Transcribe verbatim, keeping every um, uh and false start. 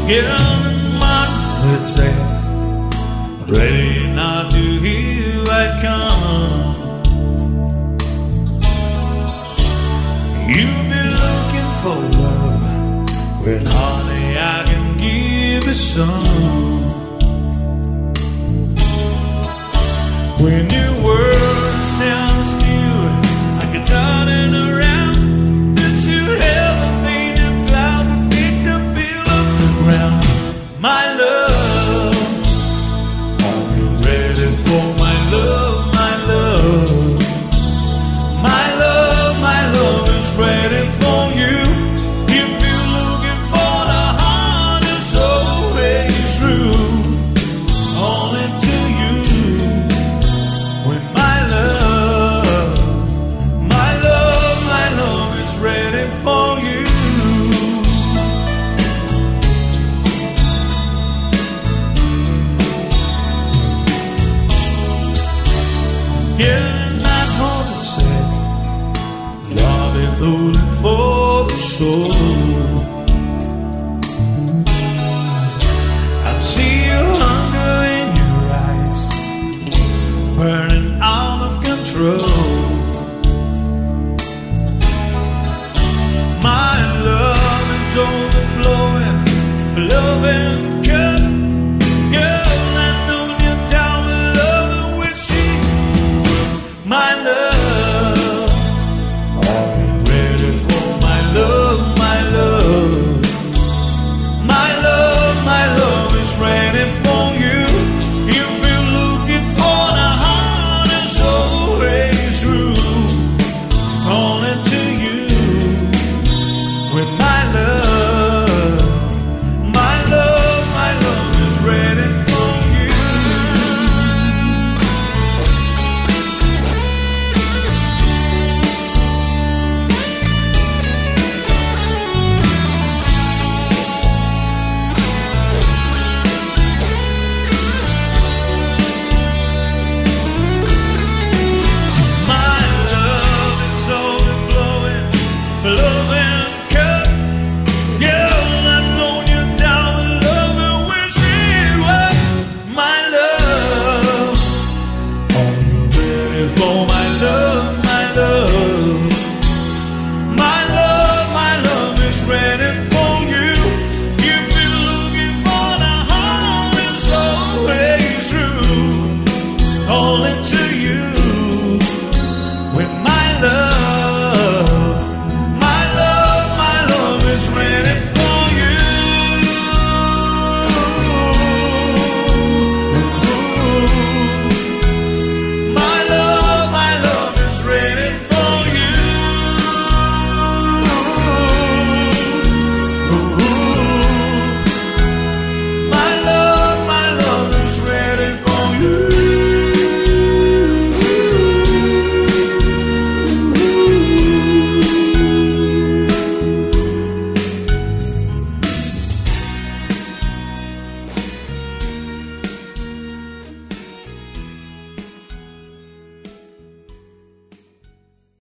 Young man, let's say, ready now to hear I come. You've been looking for love, when honey I can give you some. When your world stand still, I can turn it around. That you have a painted cloud that make the feel of the ground. My love, are you ready for my love, my love? My love, my love is ready for you. If you're looking for the heart, it's always true. Only to you. When my love, my love, my love is ready for you. Hearing that heart said, love is loaded for the soul. I see your hunger in your eyes, burning out of control. My love is overflowing, flowing, good. Girl, I know you're down with love and wishing. My love, are you ready for my love, my love? My love, my love is ready for you. If you're looking for the heart, it's always true. It's only to you. With my love, my love, my love is ready for you. My love is overflowing, flowing.